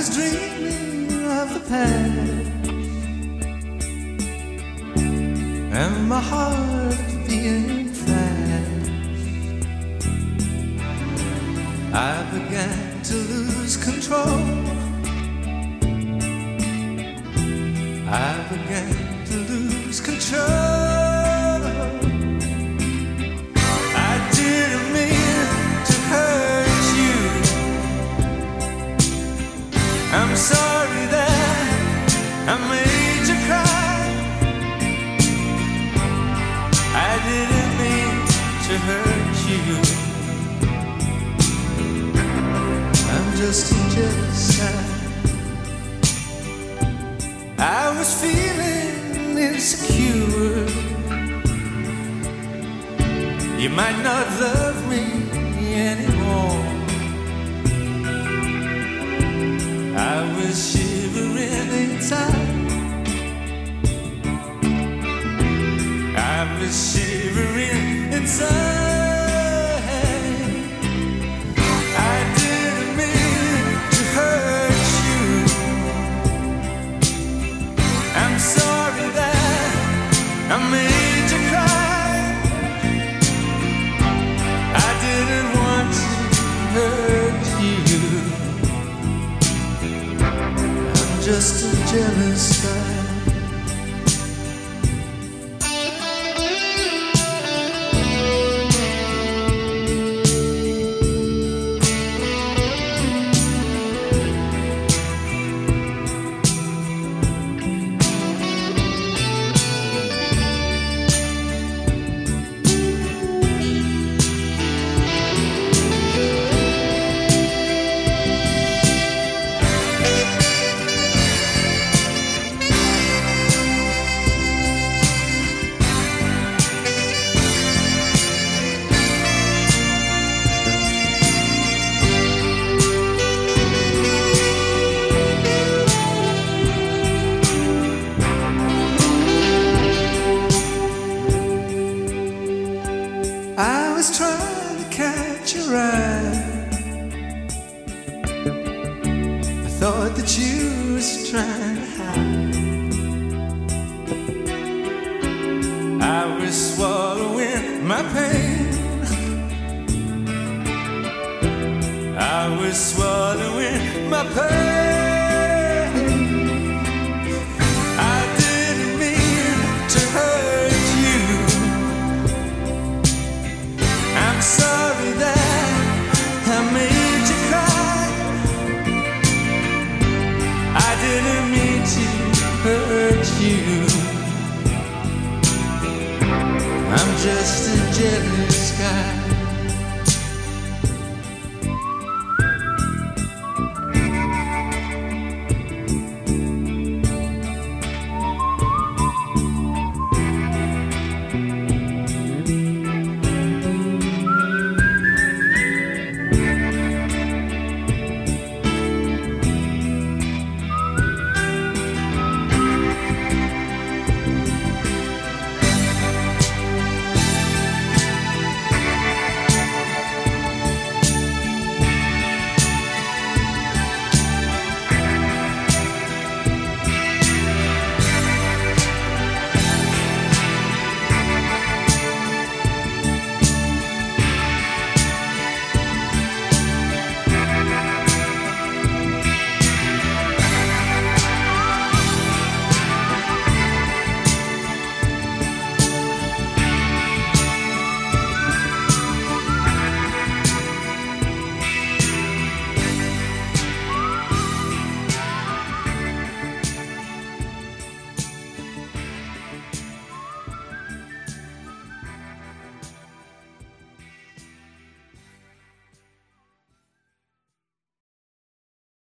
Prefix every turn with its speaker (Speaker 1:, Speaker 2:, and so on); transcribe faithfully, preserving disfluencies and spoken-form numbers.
Speaker 1: was dreaming of the past, and my heart being fast. I began to lose control. I began to lose control. I didn't mean to hurt you. I'm sorry that I made you cry. I didn't mean to hurt you. I'm just a jealous guy. I was feeling insecure. You might not love me anymore. I was shivering inside. I was shivering inside. I didn't mean to hurt you. I'm sorry that I made you cry. I didn't want to hurt you. I'm just a jealous guy. I was trying to catch your eye. I thought that you was trying to hide. I was swallowing my pain. I was swallowing my pain. I didn't mean to hurt you. I'm sorry that I made you cry. I didn't mean to hurt you. I'm just a jealous guy.